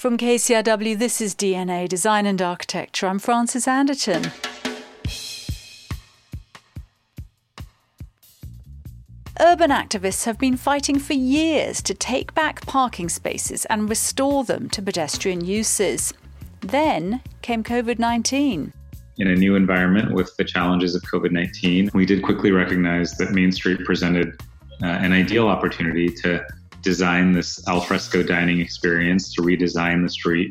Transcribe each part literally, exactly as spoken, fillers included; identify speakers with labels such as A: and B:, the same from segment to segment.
A: From K C R W, this is D N A, Design and Architecture. I'm Frances Anderton. Urban activists have been fighting for years to take back parking spaces and restore them to pedestrian uses. Then came covid nineteen.
B: In a new environment with the challenges of covid nineteen, we did quickly recognize that Main Street presented uh, an ideal opportunity to design this alfresco dining experience, to redesign the street.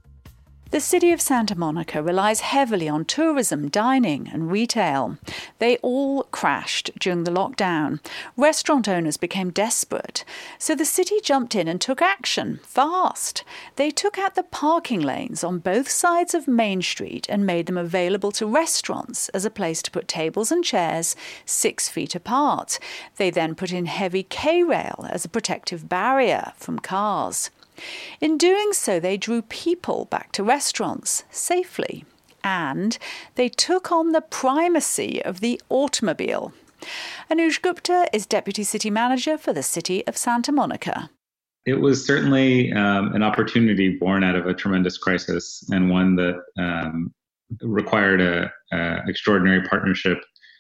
A: The city of Santa Monica relies heavily on tourism, dining and retail. They all crashed during the lockdown. Restaurant owners became desperate. So the city jumped in and took action, fast. They took out the parking lanes on both sides of Main Street and made them available to restaurants as a place to put tables and chairs six feet apart. They then put in heavy K-rail as a protective barrier from cars. In doing so, they drew people back to restaurants safely, and they took on the primacy of the automobile. Anuj Gupta is Deputy City Manager for the City of Santa Monica.
B: It was certainly um, an opportunity born out of a tremendous crisis, and one that um, required a, a extraordinary partnership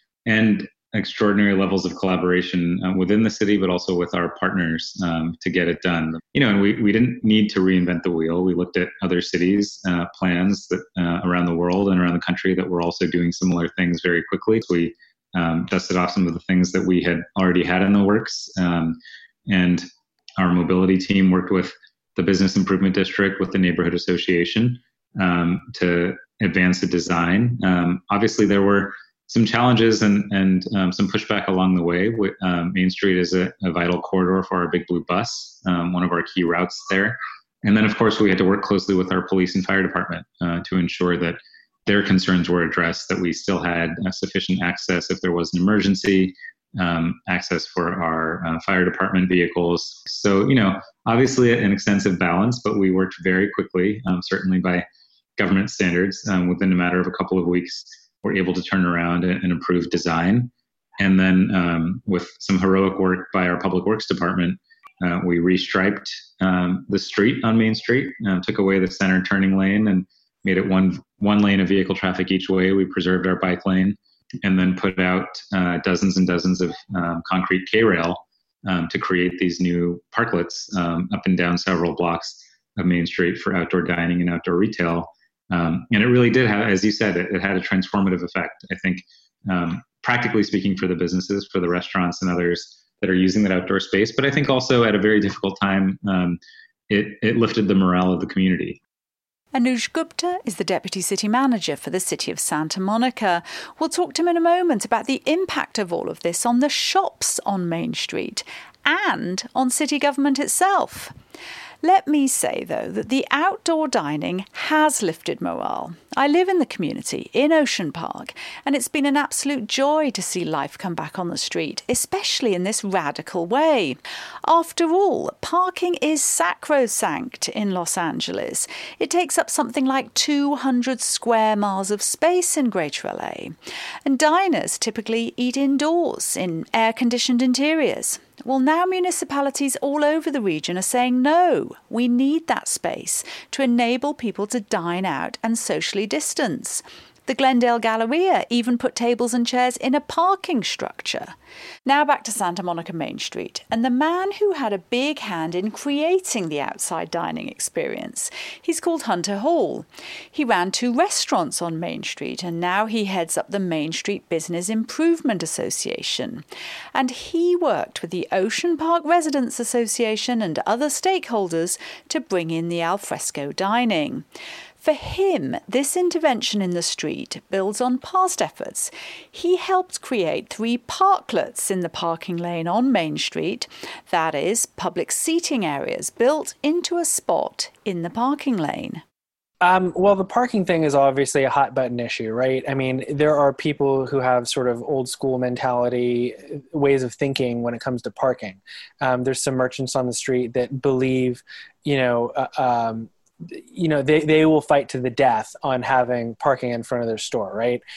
B: and extraordinary levels of collaboration uh, within the city, but also with our partners um, to get it done. You know, and we, we didn't need to reinvent the wheel. We looked at other cities' uh, plans that uh, around the world and around the country that were also doing similar things very quickly. So we um, dusted off some of the things that we had already had in the works. Um, and our mobility team worked with the Business Improvement District, with the Neighborhood Association um, to advance the design. Um, obviously, there were some challenges and, and um, some pushback along the way. Um, Main Street is a, a vital corridor for our Big Blue Bus, um, one of our key routes there. And then, of course, we had to work closely with our police and fire department uh, to ensure that their concerns were addressed, that we still had uh, sufficient access if there was an emergency, um, access for our uh, fire department vehicles. So, you know, obviously an extensive balance, but we worked very quickly, um, certainly by government standards, um, within a matter of a couple of weeks. We're able to turn around and, and improve design. And then um, with some heroic work by our Public Works Department, uh, we restriped um, the street on Main Street, uh, took away the center turning lane and made it one one lane of vehicle traffic each way. We preserved our bike lane and then put out uh, dozens and dozens of um, concrete K-rail um, to create these new parklets um, up and down several blocks of Main Street for outdoor dining and outdoor retail. Um, and it really did have, as you said, it, it had a transformative effect. I think, um, practically speaking, for the businesses, for the restaurants and others that are using that outdoor space. But I think also at a very difficult time, um, it, it lifted the morale of the community.
A: Anuj Gupta is the Deputy City Manager for the City of Santa Monica. We'll talk to him in a moment about the impact of all of this on the shops on Main Street and on city government itself. Let me say, though, that the outdoor dining has lifted morale. I live in the community, in Ocean Park, and it's been an absolute joy to see life come back on the street, especially in this radical way. After all, parking is sacrosanct in Los Angeles. It takes up something like two hundred square miles of space in Greater L A. And diners typically eat indoors, in air-conditioned interiors. Well, now municipalities all over the region are saying, no, we need that space to enable people to dine out and socially distance. The Glendale Galleria even put tables and chairs in a parking structure. Now back to Santa Monica Main Street and the man who had a big hand in creating the outside dining experience. He's called Hunter Hall. He ran two restaurants on Main Street and now he heads up the Main Street Business Improvement Association. And he worked with the Ocean Park Residents Association and other stakeholders to bring in the alfresco dining. For him, this intervention in the street builds on past efforts. He helped create three parklets in the parking lane on Main Street, that is, public seating areas built into a spot in the parking lane.
C: Um, well, the parking thing is obviously a hot button issue, right? I mean, there are people who have sort of old school mentality, ways of thinking when it comes to parking. Um, there's some merchants on the street that believe, you know, uh, um, you know, they, they will fight to the death on having parking in front of their store, right?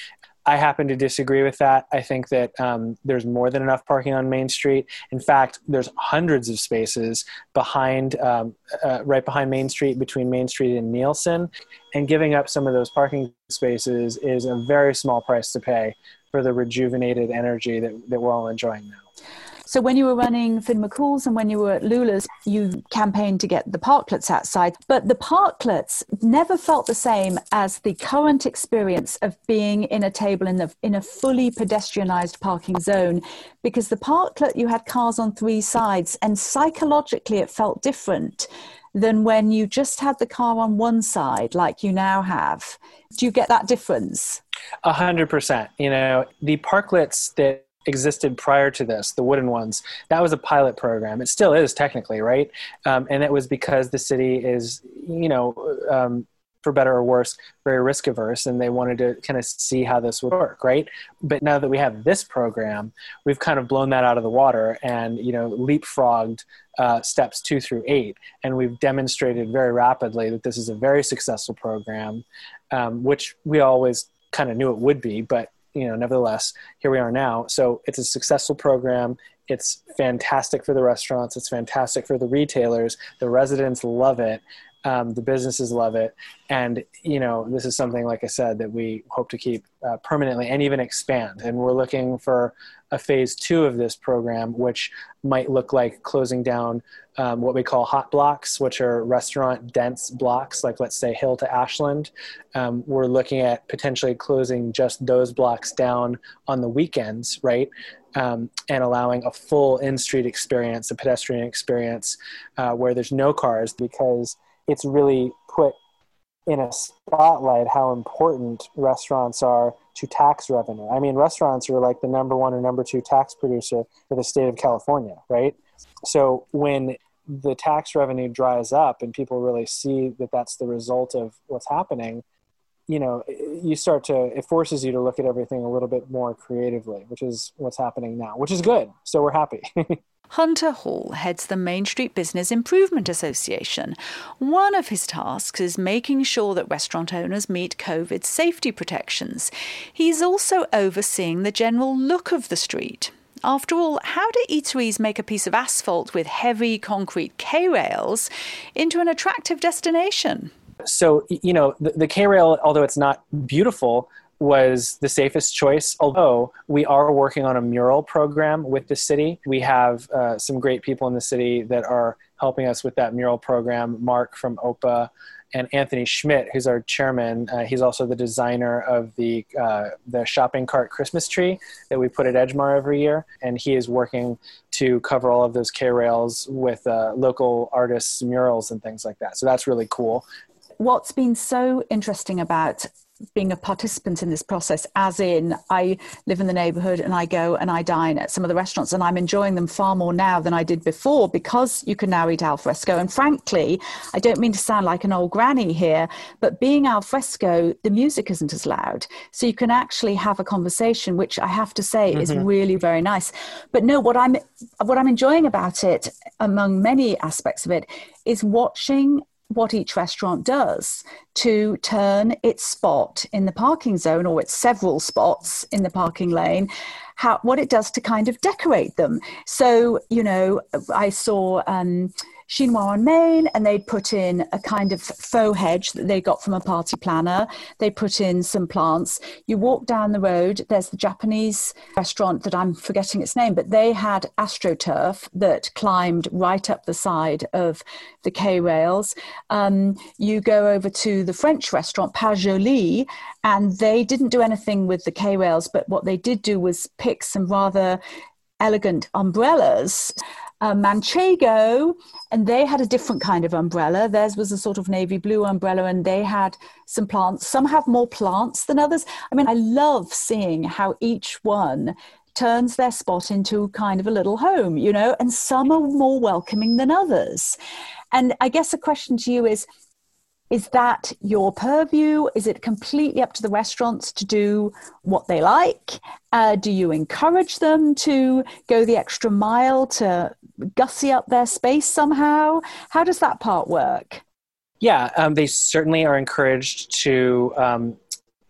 C: I happen to disagree with that. I think that um, there's more than enough parking on Main Street. In fact, there's hundreds of spaces behind, um, uh, right behind Main Street, between Main Street and Nielsen. And giving up some of those parking spaces is a very small price to pay for the rejuvenated energy that, that we're all enjoying now.
A: So when you were running Finn McCool's and when you were at Lula's, you campaigned to get the parklets outside. But the parklets never felt the same as the current experience of being in a table in the in a fully pedestrianised parking zone. Because the parklet, you had cars on three sides, and psychologically it felt different than when you just had the car on one side like you now have. Do you get that difference?
C: A hundred percent. You know, the parklets that existed prior to this, the wooden ones, that was a pilot program. It still is technically, right? Um, and it was because the city is, you know, um, for better or worse, very risk averse, and they wanted to kind of see how this would work, right? But now that we have this program, we've kind of blown that out of the water and, you know, leapfrogged uh, steps two through eight. And we've demonstrated very rapidly that this is a very successful program, um, which we always kind of knew it would be, but you know, nevertheless, here we are now. So it's a successful program. It's fantastic for the restaurants. It's fantastic for the retailers. The residents love it. Um, the businesses love it. And, you know, this is something, like I said, that we hope to keep uh, permanently and even expand. And we're looking for a phase two of this program, which might look like closing down um, what we call hot blocks, which are restaurant dense blocks, like let's say Hill to Ashland. Um, we're looking at potentially closing just those blocks down on the weekends, right? Um, and allowing a full in-street experience, a pedestrian experience uh, where there's no cars, because it's really put in a spotlight how important restaurants are to tax revenue. I mean, restaurants are like the number one or number two tax producer for the state of California, right? So when the tax revenue dries up and people really see that that's the result of what's happening, you know, you start to, it forces you to look at everything a little bit more creatively, which is what's happening now, which is good. So we're happy.
A: Hunter Hall heads the Main Street Business Improvement Association. One of his tasks is making sure that restaurant owners meet COVID safety protections. He's also overseeing the general look of the street. After all, how do eateries make a piece of asphalt with heavy concrete K-rails into an attractive destination?
C: So, you know, the, the K-rail, although it's not beautiful, was the safest choice, although we are working on a mural program with the city. We have uh, some great people in the city that are helping us with that mural program. Mark from O P A and Anthony Schmidt, who's our chairman. Uh, he's also the designer of the uh, the shopping cart Christmas tree that we put at Edgemar every year. And he is working to cover all of those K-rails with uh, local artists' murals and things like that. So that's really cool.
A: What's been so interesting about being a participant in this process, as in I live in the neighborhood and I go and I dine at some of the restaurants, and I'm enjoying them far more now than I did before, because you can now eat al fresco. And frankly, I don't mean to sound like an old granny here, but being al fresco, the music isn't as loud. So you can actually have a conversation, which I have to say mm-hmm. is really very nice. But no, what I'm what I'm enjoying about it, among many aspects of it, is watching what each restaurant does to turn its spot in the parking zone, or its several spots in the parking lane, how what it does to kind of decorate them. So, you know, I saw um, Chinois on Main, and they'd put in a kind of faux hedge that they got from a party planner. They put in some plants. You walk down the road, there's the Japanese restaurant that I'm forgetting its name, but they had AstroTurf that climbed right up the side of the K-rails. Um, you go over to the French restaurant, Pas Joli, and they didn't do anything with the K-rails, but what they did do was pick some rather elegant umbrellas. Uh, Manchego, and they had a different kind of umbrella. Theirs was a sort of navy blue umbrella, and they had some plants. Some have more plants than others. I mean, I love seeing how each one turns their spot into kind of a little home, you know, and some are more welcoming than others. And I guess the question to you is, is that your purview? Is it completely up to the restaurants to do what they like? Uh, do you encourage them to go the extra mile to gussy up their space somehow? How does that part work?
C: Yeah, um, they certainly are encouraged to um,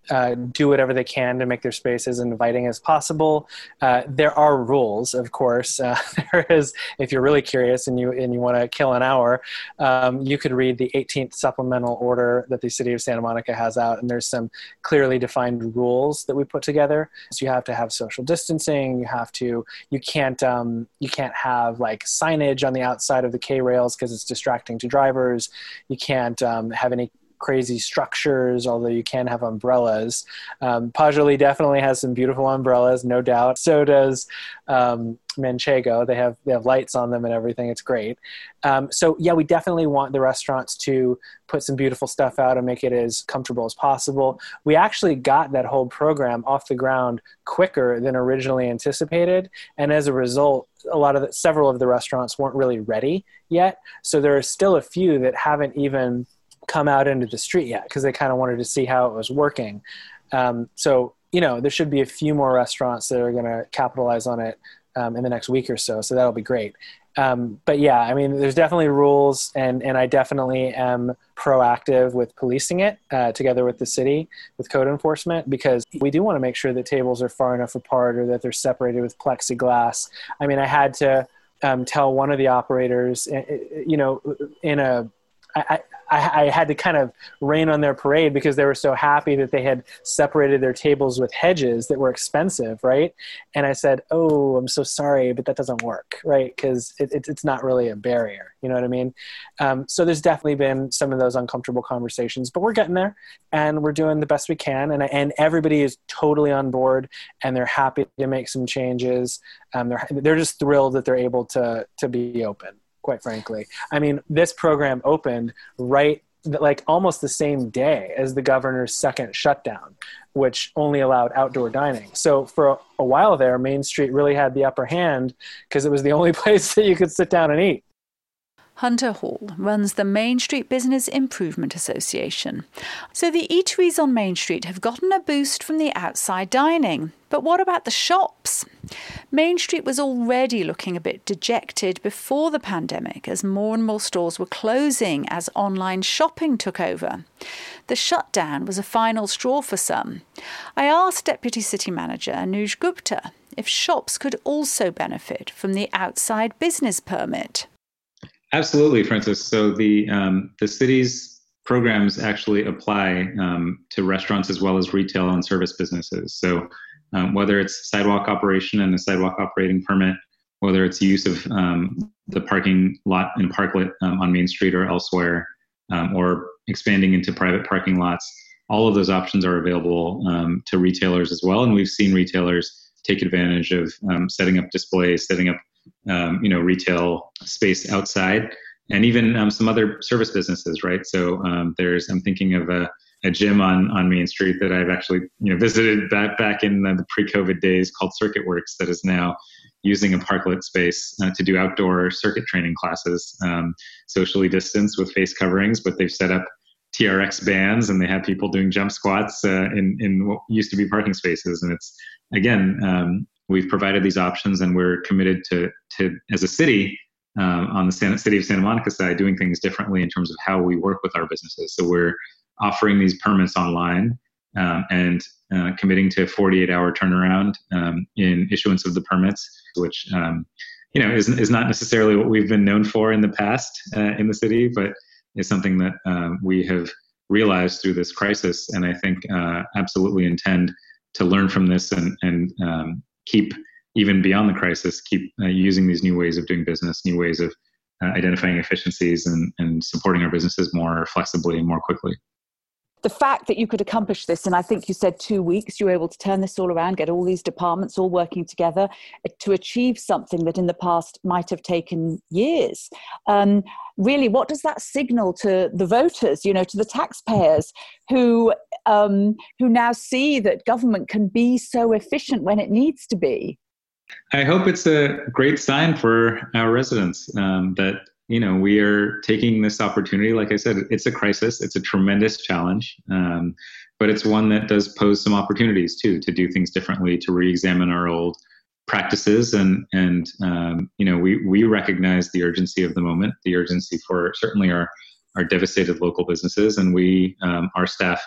C: uh, do whatever they can to make their spaces as inviting as possible. Uh, there are rules, of course. Uh, there is, if you're really curious and you and you want to kill an hour, um, you could read the eighteenth supplemental order that the City of Santa Monica has out, and there's some clearly defined rules that we put together. So you have to have social distancing. You have to. You can't. Um, you can't have like signage on the outside of the K rails because it's distracting to drivers. You can't um, have any crazy structures, although you can have umbrellas. Um, Pajoli definitely has some beautiful umbrellas, no doubt. So does um, Manchego. They have they have lights on them and everything. It's great. Um, so yeah, we definitely want the restaurants to put some beautiful stuff out and make it as comfortable as possible. We actually got that whole program off the ground quicker than originally anticipated, and as a result, a lot of the, several of the restaurants weren't really ready yet. So there are still a few that haven't even come out into the street yet because they kind of wanted to see how it was working. Um, so, you know, there should be a few more restaurants that are going to capitalize on it um, in the next week or so. So that'll be great. Um, but yeah, I mean, there's definitely rules, and, and I definitely am proactive with policing it uh, together with the city, with code enforcement, because we do want to make sure that tables are far enough apart or that they're separated with plexiglass. I mean, I had to um, tell one of the operators, you know, in a, I, I, I had to kind of rain on their parade because they were so happy that they had separated their tables with hedges that were expensive, right? And I said, oh, I'm so sorry, but that doesn't work, right? Because it, it, it's not really a barrier, you know what I mean? Um, so there's definitely been some of those uncomfortable conversations, but we're getting there, and we're doing the best we can, and, and everybody is totally on board, and they're happy to make some changes. Um, they're, they're just thrilled that they're able to, to be open. Quite frankly. I mean, this program opened right, like almost the same day as the governor's second shutdown, which only allowed outdoor dining. So for a, a while there, Main Street really had the upper hand because it was the only place that you could sit down and eat.
A: Hunter Hall runs the Main Street Business Improvement Association. So the eateries on Main Street have gotten a boost from the outside dining. But what about the shops? Main Street was already looking a bit dejected before the pandemic as more and more stores were closing as online shopping took over. The shutdown was a final straw for some. I asked Deputy City Manager Anuj Gupta if shops could also benefit from the outside business permit.
B: Absolutely, Francis. So the um, the city's programs actually apply um, to restaurants as well as retail and service businesses. So um, whether it's sidewalk operation and a sidewalk operating permit, whether it's use of um, the parking lot and parklet um, on Main Street or elsewhere, um, or expanding into private parking lots, all of those options are available um, to retailers as well. And we've seen retailers take advantage of um, setting up displays, setting up Um, you know, retail space outside, and even um, some other service businesses, right? So um, there's, I'm thinking of a, a gym on, on Main Street that I've actually, you know, visited back back in the pre-COVID days called Circuit Works, that is now using a parklet space uh, to do outdoor circuit training classes, um, socially distanced with face coverings, but they've set up T R X bands and they have people doing jump squats uh, in, in what used to be parking spaces. And it's, again, um, we've provided these options, and we're committed to, to as a city, um, on the Santa, City of Santa Monica side, doing things differently in terms of how we work with our businesses. So we're offering these permits online um, and uh, committing to forty-eight hour turnaround um, in issuance of the permits, which um, you know is is not necessarily what we've been known for in the past uh, in the city, but is something that um, we have realized through this crisis, and I think uh, absolutely intend to learn from this and and um, keep, even beyond the crisis, keep uh, using these new ways of doing business, new ways of uh, identifying efficiencies and, and supporting our businesses more flexibly and more quickly.
D: The fact that you could accomplish this, and I think you said two weeks, you were able to turn this all around, get all these departments all working together to achieve something that in the past might have taken years. Um, really, what does that signal to the voters, you know, to the taxpayers who um, who now see that government can be so efficient when it needs to be?
B: I hope it's a great sign for our residents um, that, you know, we are taking this opportunity. Like I said, it's a crisis. It's a tremendous challenge, um, but it's one that does pose some opportunities too, to do things differently, to re-examine our old practices. And, and um, you know, we, we recognize the urgency of the moment, the urgency for certainly our, our devastated local businesses. And we, um, our staff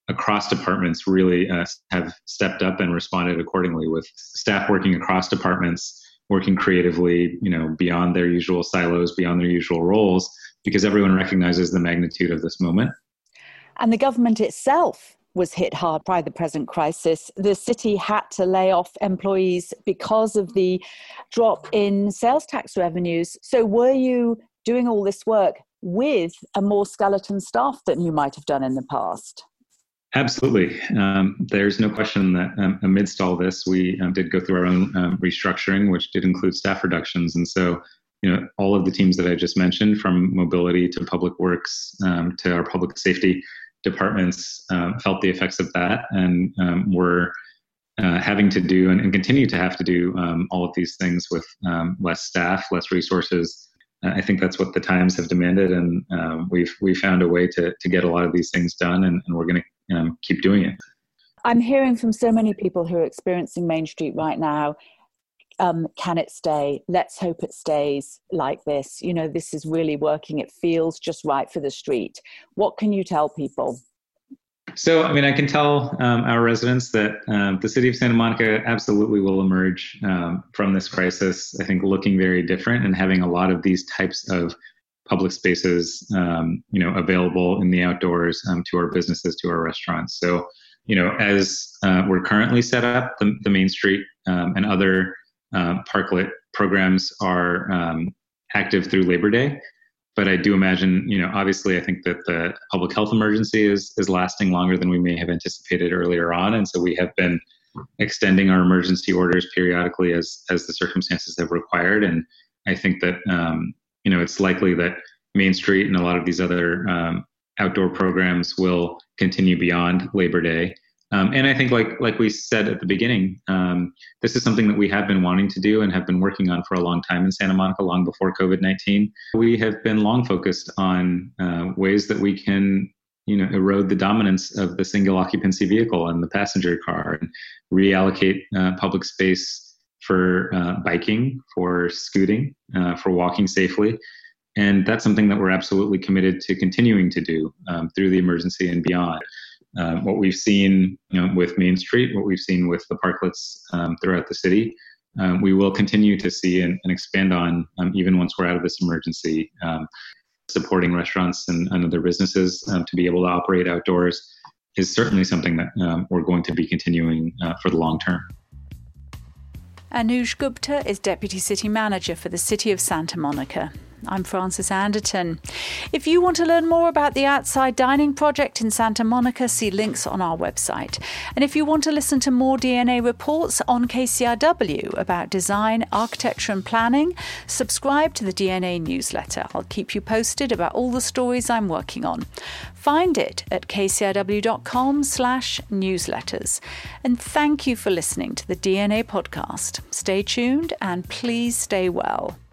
B: across departments really uh, have stepped up and responded accordingly, with staff working across departments, working creatively, you know, beyond their usual silos, beyond their usual roles, because everyone recognizes the magnitude of this moment.
D: And the government itself was hit hard by the present crisis. The city had to lay off employees because of the drop in sales tax revenues. So were you doing all this work with a more skeleton staff than you might have done in the past?
B: Absolutely. Um, there's no question that um, amidst all this, we um, did go through our own um, restructuring, which did include staff reductions. And so, you know, all of the teams that I just mentioned, from mobility to public works um, to our public safety departments, um, felt the effects of that, and um, were uh, having to do and, and continue to have to do um, all of these things with um, less staff, less resources. Uh, I think that's what the times have demanded, and um, we've we found a way to to get a lot of these things done, and, and we're going to um, keep doing it.
D: I'm hearing from so many people who are experiencing Main Street right now. Um, can it stay? Let's hope it stays like this. You know, this is really working. It feels just right for the street. What can you tell people?
B: So, I mean, I can tell um, our residents that um, the city of Santa Monica absolutely will emerge um, from this crisis, I think, looking very different and having a lot of these types of public spaces, um, you know, available in the outdoors um, to our businesses, to our restaurants. So, you know, as uh, we're currently set up, the, the Main Street um, and other Uh, parklet programs are um, active through Labor Day. But I do imagine, you know, obviously I think that the public health emergency is is lasting longer than we may have anticipated earlier on. And so we have been extending our emergency orders periodically as as the circumstances have required. And I think that, um, you know, it's likely that Main Street and a lot of these other um, outdoor programs will continue beyond Labor Day. Um, and I think, like like we said at the beginning, um, this is something that we have been wanting to do and have been working on for a long time in Santa Monica, long before COVID nineteen. We have been long focused on uh, ways that we can, you know, erode the dominance of the single occupancy vehicle and the passenger car, and reallocate uh, public space for uh, biking, for scooting, uh, for walking safely. And that's something that we're absolutely committed to continuing to do um, through the emergency and beyond. Um, what we've seen, you know, with Main Street, what we've seen with the parklets um, throughout the city, um, we will continue to see and, and expand on um, even once we're out of this emergency. Um, supporting restaurants and, and other businesses um, to be able to operate outdoors is certainly something that um, we're going to be continuing uh, for the long term.
A: Anuj Gupta is Deputy City Manager for the City of Santa Monica. I'm Frances Anderton. If you want to learn more about the Outside Dining project in Santa Monica, see links on our website. And if you want to listen to more D N A reports on K C R W about design, architecture and planning, subscribe to the D N A newsletter. I'll keep you posted about all the stories I'm working on. Find it at kcrw.com slash newsletters. And thank you for listening to the D N A podcast. Stay tuned and please stay well.